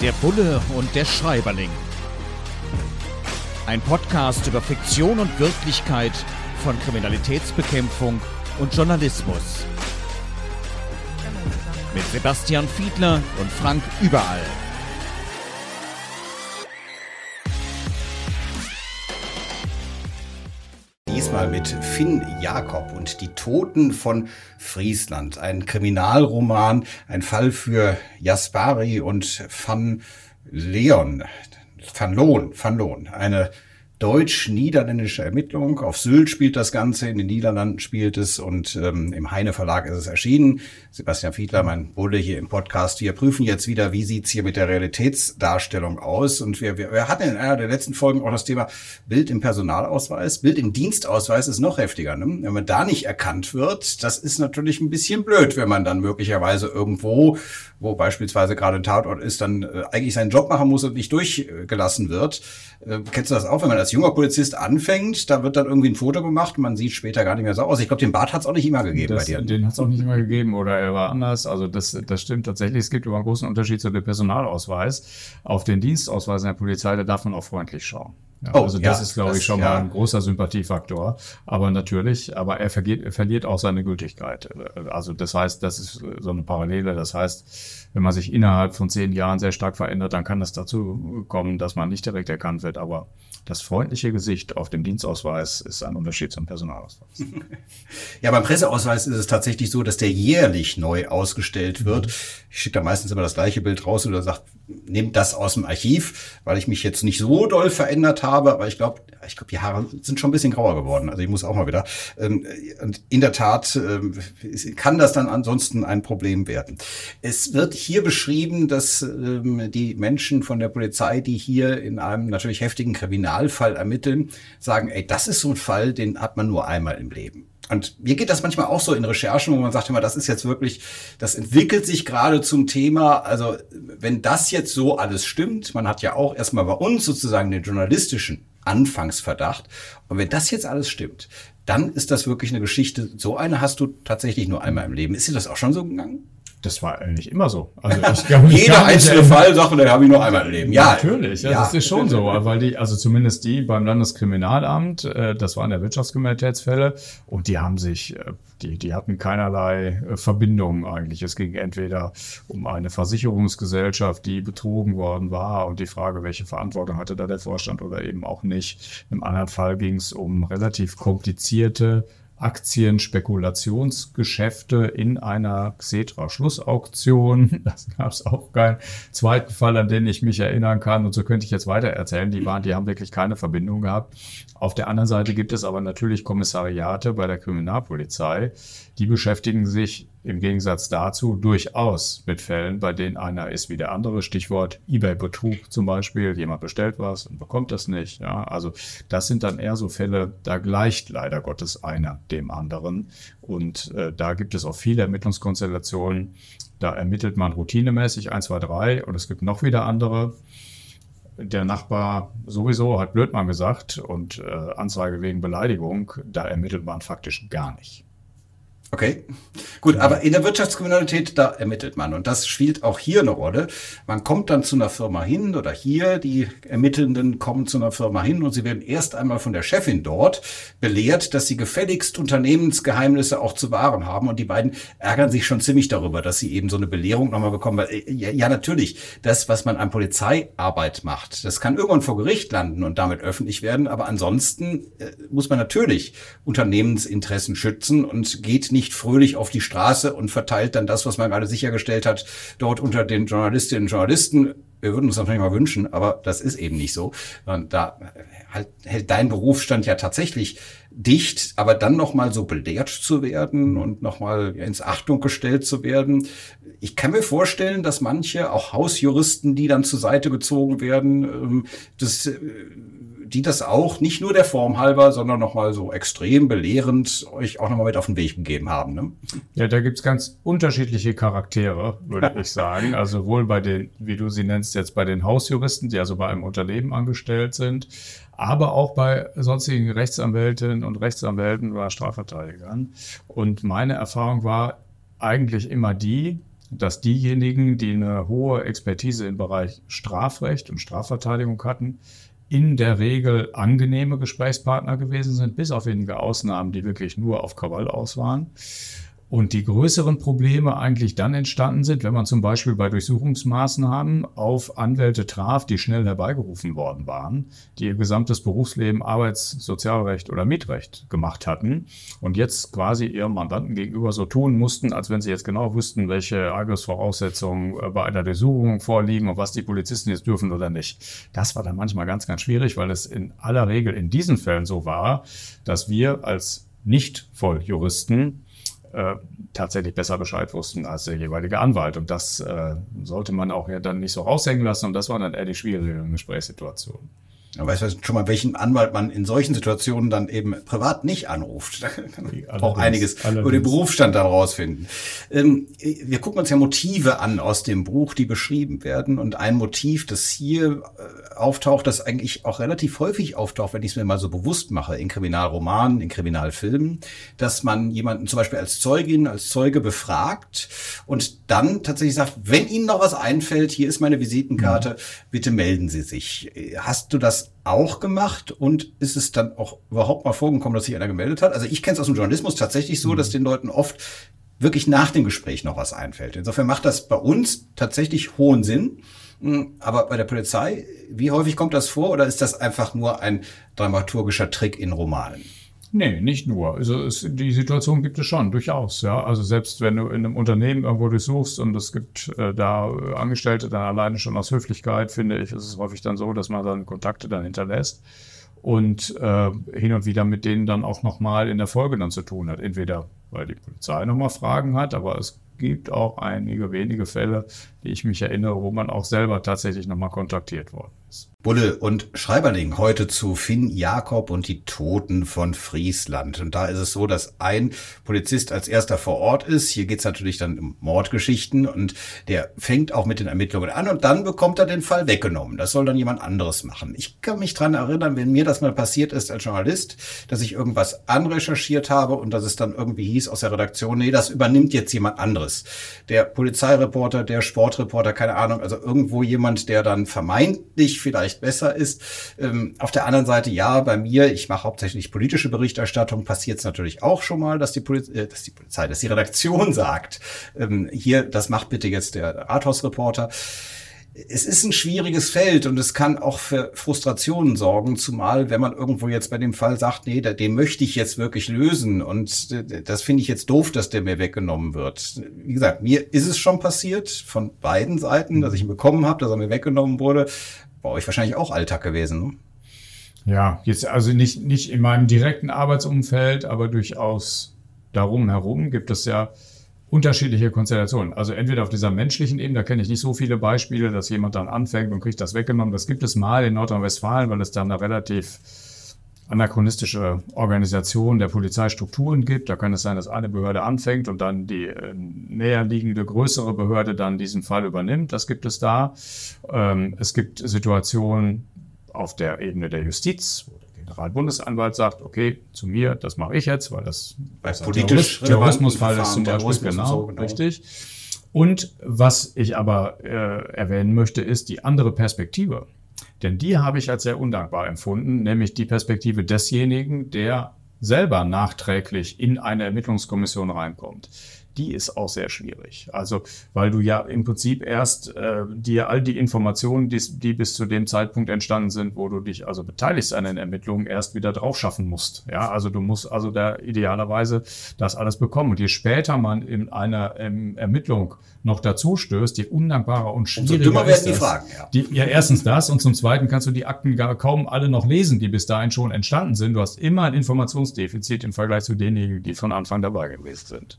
Der Bulle und der Schreiberling. Ein Podcast über Fiktion und Wirklichkeit von Kriminalitätsbekämpfung und Journalismus. Mit Sebastian Fiedler und Frank Überall. Diesmal mit Finn Jakob und die Toten von Friesland. Ein Kriminalroman, ein Fall für Jaspari und Van Loon. Eine deutsch-niederländische Ermittlung. Auf Sylt spielt das Ganze, in den Niederlanden spielt es und im Heine Verlag ist es erschienen. Sebastian Fiedler, mein Bulle hier im Podcast. Wir prüfen jetzt wieder, wie sieht's hier mit der Realitätsdarstellung aus. Und wir hatten in einer der letzten Folgen auch das Thema Bild im Personalausweis. Bild im Dienstausweis ist noch heftiger. Ne? Wenn man da nicht erkannt wird, das ist natürlich ein bisschen blöd, wenn man dann möglicherweise irgendwo, wo beispielsweise gerade ein Tatort ist, dann eigentlich seinen Job machen muss und nicht durchgelassen wird. Kennst du das auch, wenn man als junger Polizist anfängt, da wird dann irgendwie ein Foto gemacht und man sieht später gar nicht mehr so aus. Ich glaube, den Bart hat es auch nicht immer gegeben bei dir. Den hat es auch nicht immer gegeben oder er war anders. Also das stimmt tatsächlich. Es gibt aber einen großen Unterschied zu dem Personalausweis. Auf den Dienstausweis in der Polizei, da darf man auch freundlich schauen. Ja, das ist, glaube ich, schon mal ein großer Sympathiefaktor. Aber natürlich, er verliert auch seine Gültigkeit. Also das heißt, das ist so eine Parallele. Das heißt, wenn man sich innerhalb von 10 Jahren sehr stark verändert, dann kann es dazu kommen, dass man nicht direkt erkannt wird. Aber das freundliche Gesicht auf dem Dienstausweis ist ein Unterschied zum Personalausweis. Ja, beim Presseausweis ist es tatsächlich so, dass der jährlich neu ausgestellt wird. Ich schicke da meistens immer das gleiche Bild raus oder sage, nehmt das aus dem Archiv, weil ich mich jetzt nicht so doll verändert habe. Aber ich glaube, die Haare sind schon ein bisschen grauer geworden. Also ich muss auch mal wieder. Und in der Tat kann das dann ansonsten ein Problem werden. Es wird hier beschrieben, dass die Menschen von der Polizei, die hier in einem natürlich heftigen Kriminalfall ermitteln, sagen, ey, das ist so ein Fall, den hat man nur einmal im Leben. Und mir geht das manchmal auch so in Recherchen, wo man sagt immer, das ist jetzt wirklich, das entwickelt sich gerade zum Thema. Also wenn das jetzt so alles stimmt, man hat ja auch erstmal bei uns sozusagen den journalistischen Anfangsverdacht. Und wenn das jetzt alles stimmt, dann ist das wirklich eine Geschichte. So eine hast du tatsächlich nur einmal im Leben. Ist dir das auch schon so gegangen? Das war eigentlich immer so. Also ich kann mich jeder einzelne Fall sagt, den habe ich nur einmal im Leben. Ja, natürlich. Ja, das ist schon so, weil zumindest die beim Landeskriminalamt, das waren ja Wirtschaftskriminalitätsfälle und die haben sich, die hatten keinerlei Verbindung eigentlich. Es ging entweder um eine Versicherungsgesellschaft, die betrogen worden war und die Frage, welche Verantwortung hatte da der Vorstand oder eben auch nicht. Im anderen Fall ging es um relativ komplizierte Aktienspekulationsgeschäfte in einer Xetra-Schlussauktion. Das gab es auch keinen zweiten Fall, an den ich mich erinnern kann. Und so könnte ich jetzt weiter erzählen. Die haben wirklich keine Verbindung gehabt. Auf der anderen Seite gibt es aber natürlich Kommissariate bei der Kriminalpolizei. Die beschäftigen sich im Gegensatz dazu durchaus mit Fällen, bei denen einer ist wie der andere. Stichwort eBay-Betrug zum Beispiel. Jemand bestellt was und bekommt das nicht. Ja, also das sind dann eher so Fälle, da gleicht leider Gottes einer dem anderen. Und da gibt es auch viele Ermittlungskonstellationen. Da ermittelt man routinemäßig 1, 2, 3 und es gibt noch wieder andere. Der Nachbar sowieso hat Blödmann gesagt und Anzeige wegen Beleidigung, da ermittelt man faktisch gar nicht. Okay, gut, aber in der Wirtschaftskriminalität, da ermittelt man und das spielt auch hier eine Rolle. Man kommt dann zu einer Firma hin oder hier, die Ermittelnden kommen zu einer Firma hin und sie werden erst einmal von der Chefin dort belehrt, dass sie gefälligst Unternehmensgeheimnisse auch zu wahren haben und die beiden ärgern sich schon ziemlich darüber, dass sie eben so eine Belehrung nochmal bekommen, weil ja natürlich, das, was man an Polizeiarbeit macht, das kann irgendwann vor Gericht landen und damit öffentlich werden, aber ansonsten muss man natürlich Unternehmensinteressen schützen und geht nicht fröhlich auf die Straße und verteilt dann das, was man gerade sichergestellt hat, dort unter den Journalistinnen und Journalisten. Wir würden uns das natürlich mal wünschen, aber das ist eben nicht so. Da hält dein Berufsstand ja tatsächlich dicht, aber dann nochmal so belehrt zu werden und nochmal ins Achtung gestellt zu werden. Ich kann mir vorstellen, dass manche, auch Hausjuristen, die dann zur Seite gezogen werden, die das auch nicht nur der Form halber, sondern nochmal so extrem belehrend euch auch nochmal mit auf den Weg gegeben haben. Ne? Ja, da gibt's ganz unterschiedliche Charaktere, würde ich sagen. Also sowohl bei den, wie du sie nennst, jetzt bei den Hausjuristen, die also bei einem Unternehmen angestellt sind, aber auch bei sonstigen Rechtsanwältinnen und Rechtsanwälten oder Strafverteidigern. Und meine Erfahrung war eigentlich immer die, dass diejenigen, die eine hohe Expertise im Bereich Strafrecht und Strafverteidigung hatten, in der Regel angenehme Gesprächspartner gewesen sind, bis auf wenige Ausnahmen, die wirklich nur auf Krawall aus waren. Und die größeren Probleme eigentlich dann entstanden sind, wenn man zum Beispiel bei Durchsuchungsmaßnahmen auf Anwälte traf, die schnell herbeigerufen worden waren, die ihr gesamtes Berufsleben Arbeits-, Sozialrecht oder Mietrecht gemacht hatten und jetzt quasi ihrem Mandanten gegenüber so tun mussten, als wenn sie jetzt genau wüssten, welche Eigensvoraussetzungen bei einer Durchsuchung vorliegen und was die Polizisten jetzt dürfen oder nicht. Das war dann manchmal ganz, ganz schwierig, weil es in aller Regel in diesen Fällen so war, dass wir als Nicht-Volljuristen tatsächlich besser Bescheid wussten als der jeweilige Anwalt. Und das sollte man auch ja dann nicht so raushängen lassen. Und das war dann eher die schwierige Gesprächssituation. Ja, weißt du schon mal, welchen Anwalt man in solchen Situationen dann eben privat nicht anruft? Da kann man auch einiges über den Berufsstand dann rausfinden. Wir gucken uns ja Motive an aus dem Buch, die beschrieben werden. Und ein Motiv, das hier auftaucht, das eigentlich auch relativ häufig auftaucht, wenn ich es mir mal so bewusst mache, in Kriminalromanen, in Kriminalfilmen, dass man jemanden zum Beispiel als Zeugin, als Zeuge befragt und dann tatsächlich sagt, wenn Ihnen noch was einfällt, hier ist meine Visitenkarte, bitte melden Sie sich. Hast du das auch gemacht und ist es dann auch überhaupt mal vorgekommen, dass sich einer gemeldet hat? Also ich kenne es aus dem Journalismus tatsächlich so, dass den Leuten oft wirklich nach dem Gespräch noch was einfällt. Insofern macht das bei uns tatsächlich hohen Sinn. Aber bei der Polizei, wie häufig kommt das vor oder ist das einfach nur ein dramaturgischer Trick in Romanen? Nee, nicht nur. Also die Situation gibt es schon, durchaus. Ja. Also selbst wenn du in einem Unternehmen irgendwo durchsuchst und es gibt da Angestellte, dann alleine schon aus Höflichkeit, finde ich, ist es häufig dann so, dass man dann Kontakte dann hinterlässt und hin und wieder mit denen dann auch nochmal in der Folge dann zu tun hat. Entweder weil die Polizei nochmal Fragen hat, aber es gibt auch einige wenige Fälle, die ich mich erinnere, wo man auch selber tatsächlich nochmal kontaktiert worden ist. Bulle und Schreiberling heute zu Finn Jakob und die Toten von Friesland. Und da ist es so, dass ein Polizist als erster vor Ort ist. Hier geht es natürlich dann um Mordgeschichten und der fängt auch mit den Ermittlungen an und dann bekommt er den Fall weggenommen. Das soll dann jemand anderes machen. Ich kann mich dran erinnern, wenn mir das mal passiert ist als Journalist, dass ich irgendwas anrecherchiert habe und dass es dann irgendwie hieß aus der Redaktion, nee, das übernimmt jetzt jemand anderes. Der Polizeireporter, der Sportreporter, keine Ahnung, also irgendwo jemand, der dann vermeintlich vielleicht besser ist. Auf der anderen Seite, ja, bei mir, ich mache hauptsächlich politische Berichterstattung, passiert es natürlich auch schon mal, dass die Redaktion sagt, hier, das macht bitte jetzt der Rathausreporter. Es ist ein schwieriges Feld und es kann auch für Frustrationen sorgen, zumal wenn man irgendwo jetzt bei dem Fall sagt, nee, den möchte ich jetzt wirklich lösen und das finde ich jetzt doof, dass der mir weggenommen wird. Wie gesagt, mir ist es schon passiert, von beiden Seiten, dass ich ihn bekommen habe, dass er mir weggenommen wurde. Bei euch wahrscheinlich auch Alltag gewesen, ne? Ja, jetzt also nicht in meinem direkten Arbeitsumfeld, aber durchaus darum herum gibt es ja unterschiedliche Konstellationen. Also entweder auf dieser menschlichen Ebene, da kenne ich nicht so viele Beispiele, dass jemand dann anfängt und kriegt das weggenommen. Das gibt es mal in Nordrhein-Westfalen, weil es da eine relativ anachronistische Organisation der Polizeistrukturen gibt. Da kann es sein, dass eine Behörde anfängt und dann die näherliegende größere Behörde dann diesen Fall übernimmt. Das gibt es da. Es gibt Situationen auf der Ebene der Justiz, wo der Generalbundesanwalt sagt, okay, zu mir, das mache ich jetzt, weil das politisch Terrorismusfall ist zum Beispiel, genau, richtig. Und was ich aber erwähnen möchte, ist die andere Perspektive. Denn die habe ich als sehr undankbar empfunden, nämlich die Perspektive desjenigen, der selber nachträglich in eine Ermittlungskommission reinkommt. Die ist auch sehr schwierig. Also, weil du ja im Prinzip erst dir all die Informationen, die bis zu dem Zeitpunkt entstanden sind, wo du dich also beteiligst an den Ermittlungen, erst wieder drauf schaffen musst. Ja, also du musst also da idealerweise das alles bekommen. Und je später man in einer Ermittlung noch dazu stößt, je undankbarer und schwieriger umso dümmer werden die Fragen. Ja, erstens das und zum Zweiten kannst du die Akten gar kaum alle noch lesen, die bis dahin schon entstanden sind. Du hast immer ein Informationsdefizit im Vergleich zu denjenigen, die von Anfang dabei gewesen sind.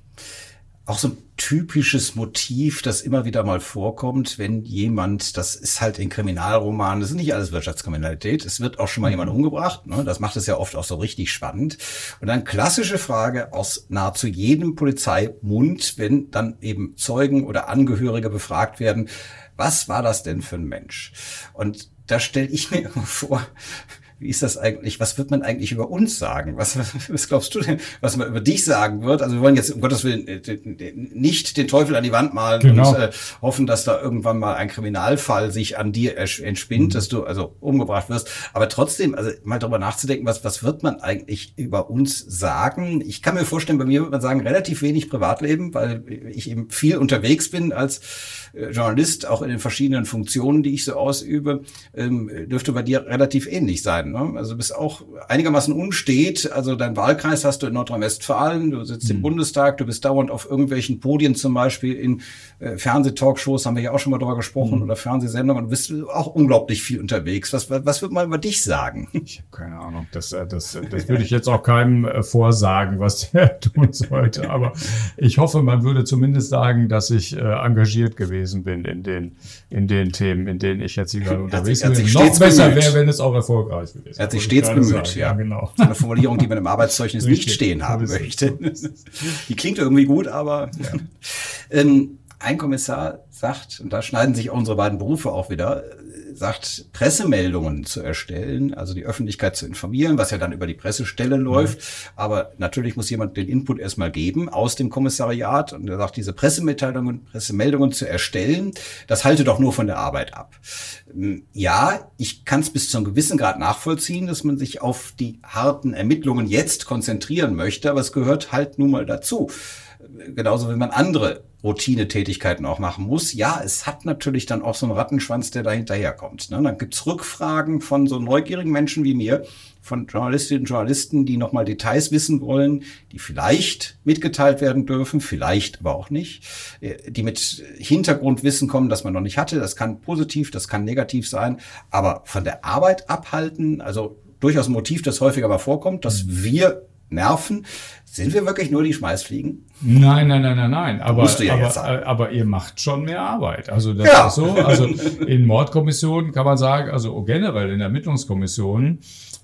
Auch so ein typisches Motiv, das immer wieder mal vorkommt, wenn jemand, das ist halt in Kriminalromanen, das ist nicht alles Wirtschaftskriminalität, es wird auch schon mal jemand umgebracht, ne? Das macht es ja oft auch so richtig spannend. Und dann klassische Frage aus nahezu jedem Polizeimund, wenn dann eben Zeugen oder Angehörige befragt werden, was war das denn für ein Mensch? Und da stelle ich mir immer vor, wie ist das eigentlich, was wird man eigentlich über uns sagen? Was glaubst du denn, was man über dich sagen wird? Also wir wollen jetzt um Gottes Willen nicht den Teufel an die Wand malen und hoffen, dass da irgendwann mal ein Kriminalfall sich an dir entspinnt, dass du also umgebracht wirst. Aber trotzdem, also mal darüber nachzudenken, was wird man eigentlich über uns sagen? Ich kann mir vorstellen, bei mir würde man sagen, relativ wenig Privatleben, weil ich eben viel unterwegs bin als Journalist, auch in den verschiedenen Funktionen, die ich so ausübe, dürfte bei dir relativ ähnlich sein. Ne? Also du bist auch einigermaßen unstet. Also dein Wahlkreis hast du in Nordrhein-Westfalen, du sitzt im Bundestag, du bist dauernd auf irgendwelchen Podien, zum Beispiel in Fernsehtalkshows, haben wir ja auch schon mal drüber gesprochen, oder Fernsehsendungen. Du bist auch unglaublich viel unterwegs. Was wird man über dich sagen? Ich habe keine Ahnung. Das würde ich jetzt auch keinem vorsagen, was der tun sollte. Aber ich hoffe, man würde zumindest sagen, dass ich engagiert gewesen bin in den Themen, in denen ich jetzt hier gerade unterwegs bin. Noch besser wäre, wenn es auch erfolgreich gewesen wäre. Er hat sich stets bemüht, ja, genau. So eine Formulierung, die man im Arbeitszeugnis nicht stehen haben möchte. Die klingt irgendwie gut, aber ein Kommissar sagt, und da schneiden sich unsere beiden Berufe auch wieder, sagt, Pressemeldungen zu erstellen, also die Öffentlichkeit zu informieren, was ja dann über die Pressestelle läuft. Aber natürlich muss jemand den Input erstmal geben aus dem Kommissariat. Und er sagt, diese Pressemeldungen zu erstellen, das halte doch nur von der Arbeit ab. Ja, ich kann es bis zu einem gewissen Grad nachvollziehen, dass man sich auf die harten Ermittlungen jetzt konzentrieren möchte, aber es gehört halt nun mal dazu. Genauso wie man andere Routinetätigkeiten auch machen muss. Ja, es hat natürlich dann auch so einen Rattenschwanz, der da hinterherkommt. Ne? Dann gibt's Rückfragen von so neugierigen Menschen wie mir, von Journalistinnen und Journalisten, die nochmal Details wissen wollen, die vielleicht mitgeteilt werden dürfen, vielleicht aber auch nicht, die mit Hintergrundwissen kommen, das man noch nicht hatte. Das kann positiv, das kann negativ sein, aber von der Arbeit abhalten, also durchaus ein Motiv, das häufiger mal vorkommt, dass wir nerven. Sind wir wirklich nur die Schmeißfliegen? Nein. Aber ihr macht schon mehr Arbeit. Also das ist so. Also in Mordkommissionen kann man sagen, also generell in Ermittlungskommissionen,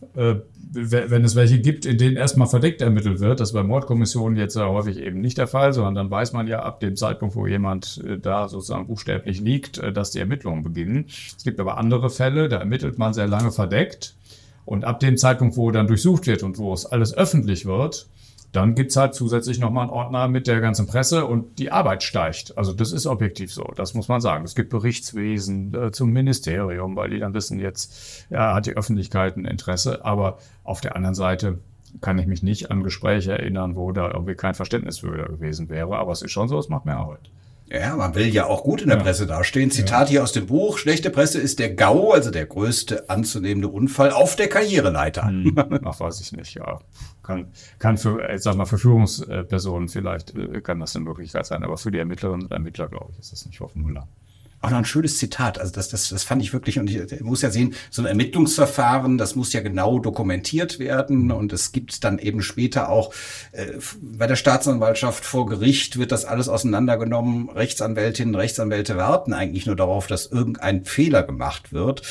wenn es welche gibt, in denen erstmal verdeckt ermittelt wird, das ist bei Mordkommissionen jetzt häufig eben nicht der Fall, sondern dann weiß man ja ab dem Zeitpunkt, wo jemand da sozusagen buchstäblich liegt, dass die Ermittlungen beginnen. Es gibt aber andere Fälle, da ermittelt man sehr lange verdeckt. Und ab dem Zeitpunkt, wo dann durchsucht wird und wo es alles öffentlich wird, dann gibt's halt zusätzlich nochmal einen Ordner mit der ganzen Presse und die Arbeit steigt. Also das ist objektiv so, das muss man sagen. Es gibt Berichtswesen zum Ministerium, weil die dann wissen, jetzt hat die Öffentlichkeit ein Interesse. Aber auf der anderen Seite kann ich mich nicht an Gespräche erinnern, wo da irgendwie kein Verständnis für gewesen wäre. Aber es ist schon so, es macht mehr Arbeit. Ja, man will ja auch gut in der Presse dastehen. Zitat hier aus dem Buch: Schlechte Presse ist der GAU, also der größte anzunehmende Unfall auf der Karriereleiter. Ach, weiß ich nicht, ja. Kann für, ich sag mal, für Führungspersonen vielleicht kann das eine Möglichkeit sein, aber für die Ermittlerinnen und Ermittler, glaube ich, ist das nicht Hoffenmüller. Auch noch ein schönes Zitat. Also das fand ich wirklich, und ich muss ja sehen, so ein Ermittlungsverfahren, das muss ja genau dokumentiert werden, und es gibt dann eben später auch bei der Staatsanwaltschaft vor Gericht wird das alles auseinandergenommen. Rechtsanwältinnen, Rechtsanwälte warten eigentlich nur darauf, dass irgendein Fehler gemacht wird.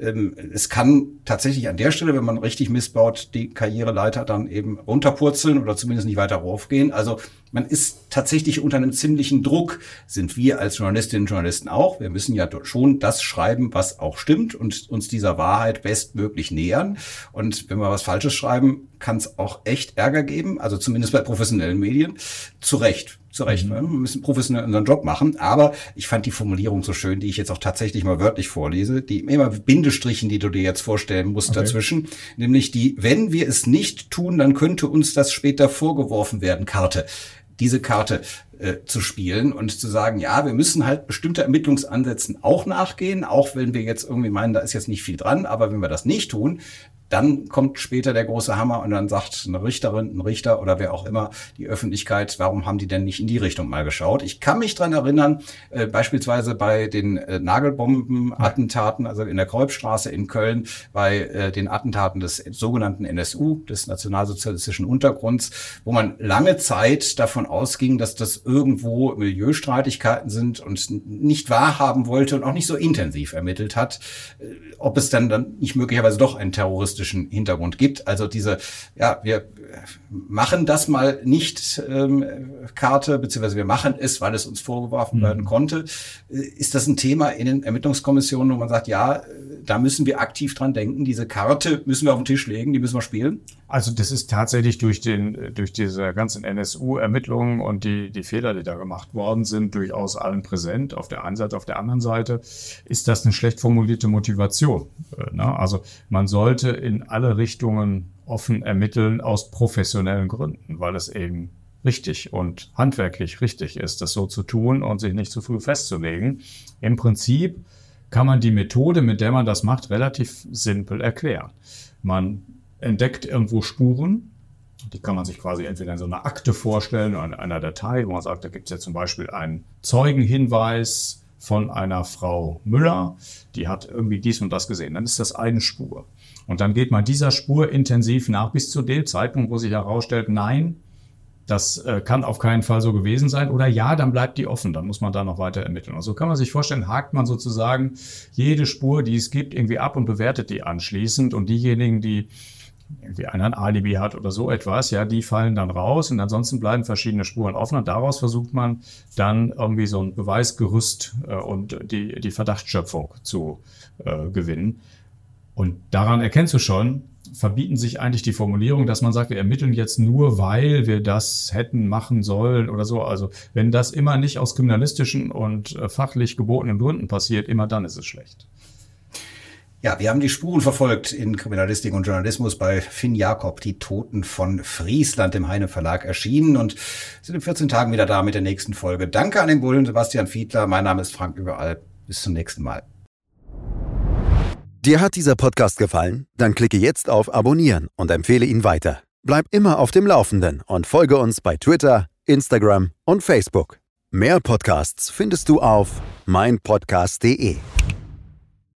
Es kann tatsächlich an der Stelle, wenn man richtig missbaut, die Karriereleiter dann eben runterpurzeln oder zumindest nicht weiter raufgehen. Also man ist tatsächlich unter einem ziemlichen Druck, sind wir als Journalistinnen und Journalisten auch. Wir müssen ja schon das schreiben, was auch stimmt, und uns dieser Wahrheit bestmöglich nähern. Und wenn wir was Falsches schreiben, kann es auch echt Ärger geben, also zumindest bei professionellen Medien. Zu Recht. Wir müssen professionell unseren Job machen. Aber ich fand die Formulierung so schön, die ich jetzt auch tatsächlich mal wörtlich vorlese, die immer Bindestrichen, die du dir jetzt vorstellen musst dazwischen, nämlich die: Wenn wir es nicht tun, dann könnte uns das später vorgeworfen werden, Karte. Diese Karte zu spielen und zu sagen, ja, wir müssen halt bestimmte Ermittlungsansätzen auch nachgehen, auch wenn wir jetzt irgendwie meinen, da ist jetzt nicht viel dran, aber wenn wir das nicht tun, dann kommt später der große Hammer und dann sagt eine Richterin, ein Richter oder wer auch immer, die Öffentlichkeit, warum haben die denn nicht in die Richtung mal geschaut? Ich kann mich dran erinnern, beispielsweise bei den Nagelbomben-Attentaten, also in der Kolbstraße in Köln, bei den Attentaten des sogenannten NSU, des nationalsozialistischen Untergrunds, wo man lange Zeit davon ausging, dass das irgendwo Milieustreitigkeiten sind und nicht wahrhaben wollte und auch nicht so intensiv ermittelt hat, ob es dann nicht möglicherweise doch ein terroristisches juristischen Hintergrund gibt. Also wir machen das mal nicht Karte, beziehungsweise wir machen es, weil es uns vorgeworfen werden konnte. Ist das ein Thema in den Ermittlungskommissionen, wo man sagt, ja, da müssen wir aktiv dran denken, diese Karte müssen wir auf den Tisch legen, die müssen wir spielen? Also das ist tatsächlich durch diese ganzen NSU-Ermittlungen und die Fehler, die da gemacht worden sind, durchaus allen präsent. Auf der einen Seite, auf der anderen Seite ist das eine schlecht formulierte Motivation. Also man sollte in alle Richtungen offen ermitteln aus professionellen Gründen, weil es eben richtig und handwerklich richtig ist, das so zu tun und sich nicht zu früh festzulegen. Im Prinzip kann man die Methode, mit der man das macht, relativ simpel erklären. Man entdeckt irgendwo Spuren, die kann man sich quasi entweder in so einer Akte vorstellen oder in einer Datei, wo man sagt, da gibt es ja zum Beispiel einen Zeugenhinweis von einer Frau Müller, die hat irgendwie dies und das gesehen. Dann ist das eine Spur. Und dann geht man dieser Spur intensiv nach bis zu dem Zeitpunkt, wo sich herausstellt, nein, das kann auf keinen Fall so gewesen sein. Oder ja, dann bleibt die offen, dann muss man da noch weiter ermitteln. Also kann man sich vorstellen, hakt man sozusagen jede Spur, die es gibt, irgendwie ab und bewertet die anschließend. Und diejenigen, die irgendwie ein Alibi hat oder so etwas, ja, die fallen dann raus und ansonsten bleiben verschiedene Spuren offen und daraus versucht man dann irgendwie so ein Beweisgerüst und die Verdachtsschöpfung zu gewinnen. Und daran erkennst du schon, verbieten sich eigentlich die Formulierung, dass man sagt, wir ermitteln jetzt nur, weil wir das hätten machen sollen oder so. Also wenn das immer nicht aus kriminalistischen und fachlich gebotenen Gründen passiert, immer dann ist es schlecht. Ja, wir haben die Spuren verfolgt in Kriminalistik und Journalismus bei Finn Jakob, die Toten von Friesland im Heine Verlag erschienen und sind in 14 Tagen wieder da mit der nächsten Folge. Danke an den Bullen, Sebastian Fiedler. Mein Name ist Frank Überall. Bis zum nächsten Mal. Dir hat dieser Podcast gefallen? Dann klicke jetzt auf Abonnieren und empfehle ihn weiter. Bleib immer auf dem Laufenden und folge uns bei Twitter, Instagram und Facebook. Mehr Podcasts findest du auf meinpodcast.de.